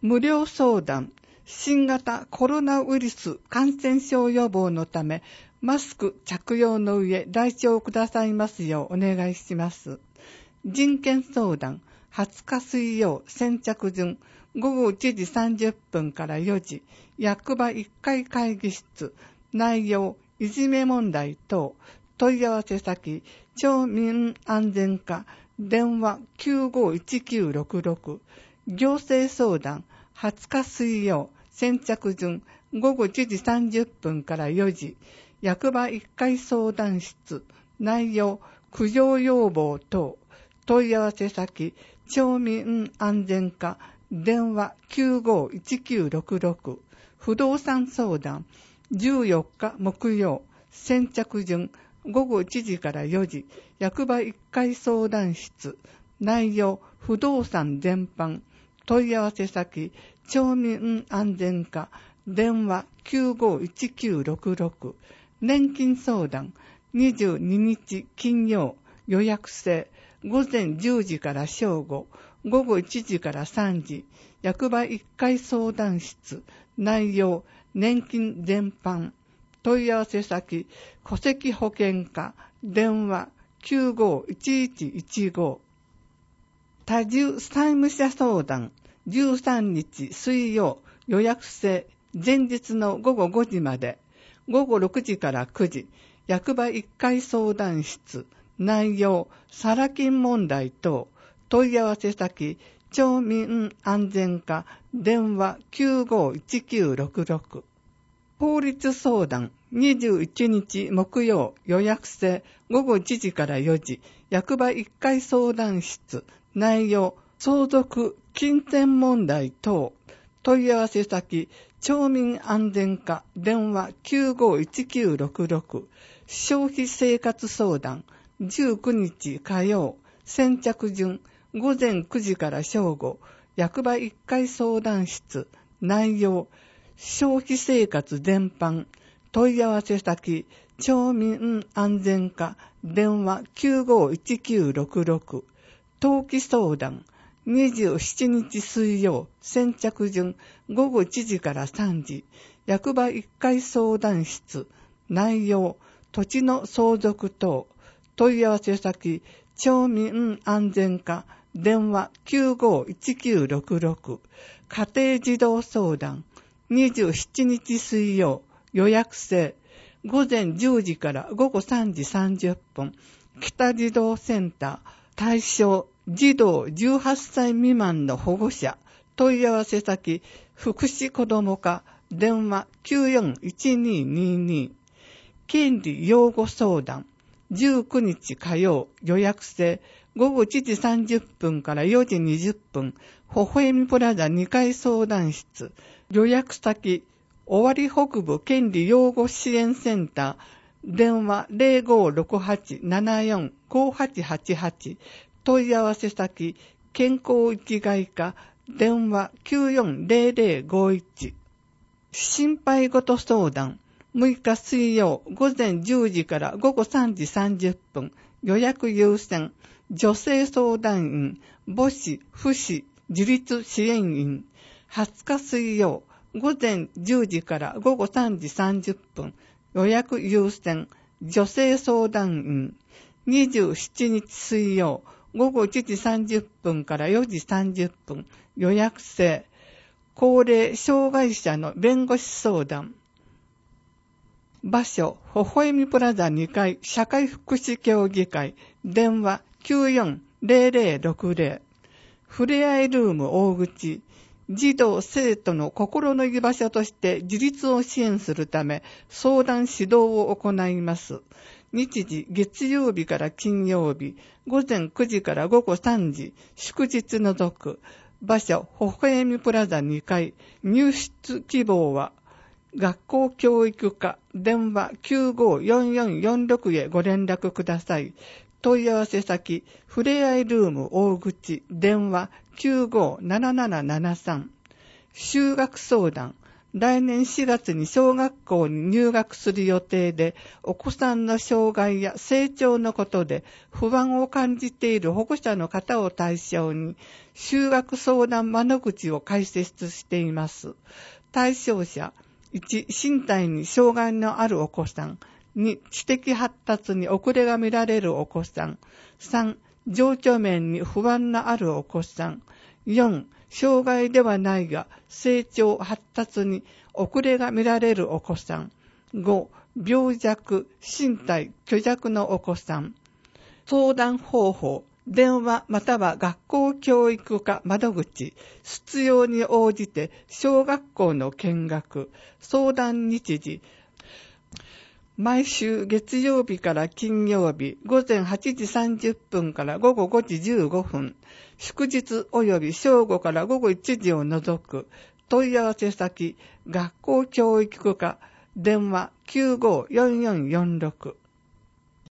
無料相談、新型コロナウイルス感染症予防のため、マスク着用の上、来庁くださいますようお願いします。人権相談、20日水曜、先着順、午後1時30分から4時、役場1階会議室、内容、いじめ問題等、問い合わせ先、町民安全課、電話951966、行政相談、20日水曜、先着順、午後1時30分から4時、役場1階相談室、内容、苦情要望等、問い合わせ先、町民安全課、電話951966、不動産相談、14日木曜、先着順、午後1時から4時、役場1階相談室、内容、不動産全般、問い合わせ先、町民安全課、電話951966、年金相談、22日金曜、予約制、午前10時から正午、午後1時から3時、役場1階相談室、内容、年金全般、問い合わせ先、戸籍保険課、電話951115、多重債務者相談、13日水曜、予約制、前日の午後5時まで、午後6時から9時、役場1階相談室、内容、サラ金問題等、問い合わせ先、町民安全課、電話951966。法律相談、21日木曜、予約制、午後1時から4時、役場1階相談室、内容、相続金銭問題等、問い合わせ先、町民安全課、電話951966、消費生活相談、19日火曜、先着順、午前9時から正午、役場1階相談室、内容、消費生活全般、問い合わせ先、町民安全課、電話951966、登記相談、27日水曜、先着順、午後1時から3時、役場1階相談室、内容、土地の相続等、問い合わせ先、町民安全課、電話951966、家庭児童相談、27日水曜、予約制、午前10時から午後3時30分、北児童センター、対象、児童18歳未満の保護者、問い合わせ先、福祉子ども課、電話941222、権利擁護相談、19日火曜、予約制、午後1時30分から4時20分、微笑みプラザ2階相談室、予約先、尾張北部権利擁護支援センター、電話0568745888、問い合わせ先、健康生きがい課、電話940051、心配事相談、6日水曜午前10時から午後3時30分、予約優先、女性相談員、母子、父子、自立支援員、20日水曜午前10時から午後3時30分、予約優先、女性相談員、27日水曜午後1時30分から4時30分、予約制、高齢障害者の弁護士相談。場所、微笑みプラザ2階社会福祉協議会、電話940060、ふれあいルーム大口、児童生徒の心の居場所として自立を支援するため相談指導を行います。日時、月曜日から金曜日、午前9時から午後3時、祝日除く。場所、微笑みプラザ2階。入室希望は、学校教育課、電話954446へご連絡ください。問い合わせ先、ふれあいルーム大口、電話957773。就学相談、 来年4月に小学校に入学する予定で、お子さんの障害や成長のことで不安を感じている保護者の方を対象に、就学相談窓口を開設しています。対象者、1、身体に障害のあるお子さん。2、知的発達に遅れが見られるお子さん。3、情緒面に不安のあるお子さん。4、障害ではないが成長発達に遅れが見られるお子さん。5、病弱、身体虚弱のお子さん。相談方法、電話または学校教育課窓口、必要に応じて小学校の見学、相談日時、毎週月曜日から金曜日午前8時30分から午後5時15分、祝日及び正午から午後1時を除く。問い合わせ先、学校教育課、電話 954446。